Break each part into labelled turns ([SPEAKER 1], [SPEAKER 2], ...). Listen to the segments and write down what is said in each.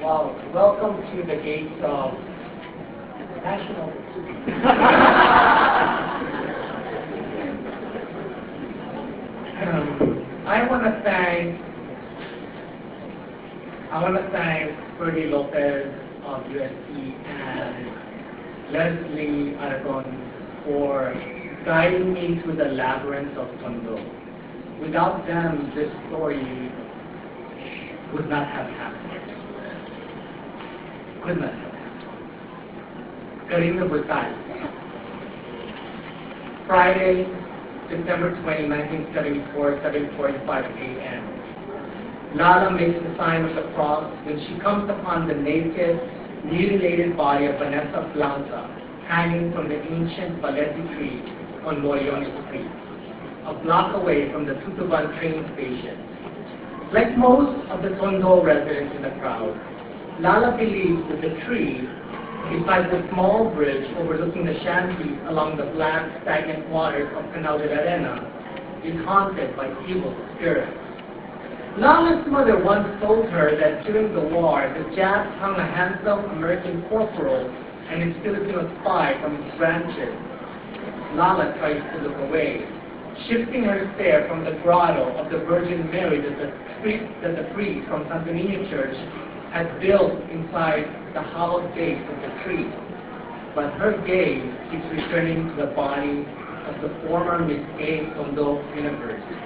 [SPEAKER 1] Well, welcome to the gates of National. I want to thank Ferdy Lopez of UST and Leslie Aragon for guiding me through the labyrinth of Tondo. Without them, this story would not have happened. Could not have happened. Karina Butal. Friday, September 20, 1974, 7:45 a.m. Lala makes the sign of the cross when she comes upon the naked, mutilated body of Vanessa Blanca hanging from the ancient Baleti tree on Loyon Street, a block away from the Tutuban train station. Like most of the Tondo residents in the crowd, Lala believes that the tree, beside the small bridge overlooking the shanties along the black, stagnant waters of Canal de la Arena, is haunted by evil spirits. Lala's mother once told her that during the war, the Japs hung a handsome American corporal and his Filipino spy from its branches. Lala tries to look away, shifting her stare from the grotto of the Virgin Mary that the priest from Santo Niño Church had built inside the hollowed base of the tree. But her gaze keeps returning to the body of the former Miss A Tondo universe,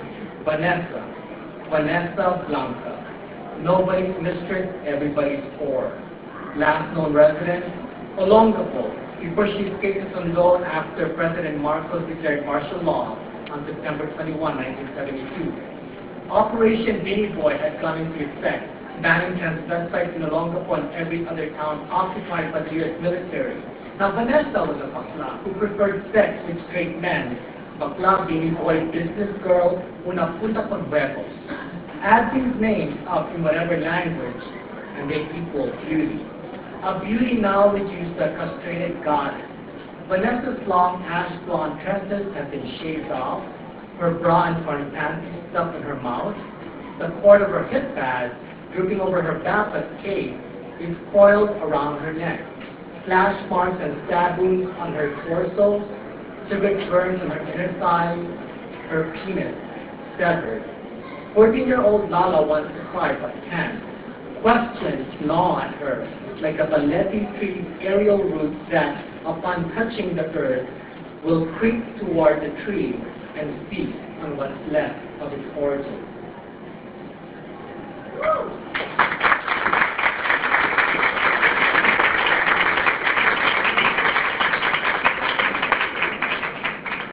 [SPEAKER 1] Vanessa Blanca. Nobody's mistress, everybody's whore. Last known residence, Olongapo, before she escaped to Tondo after President Marcos declared martial law on September 21, 1972. Operation Beanie Boy had gone into effect, banning transvestites in Olongapo and every other town occupied by the U.S. military. Now Vanessa was a bakla who preferred sex with straight men. Bakla, Beanie Boy, business girl, una punta con huevos. Add these names up in whatever language and they equal beauty. A beauty now reduced to a castrated goddess. Vanessa's long ash blonde tresses have been shaved off, her bra and front panties stuck in her mouth, the cord of her hip pads drooping over her Bappas cape is coiled around her neck. Slash marks and stab wounds on her torso, cigarette burns on her inner thighs, her penis severed. 14-year-old Lala wants to cry but can't. Questions gnaw at her like a Baleti tree's aerial roots that, upon touching the earth, will creep toward the tree and feast on what's left of its origins.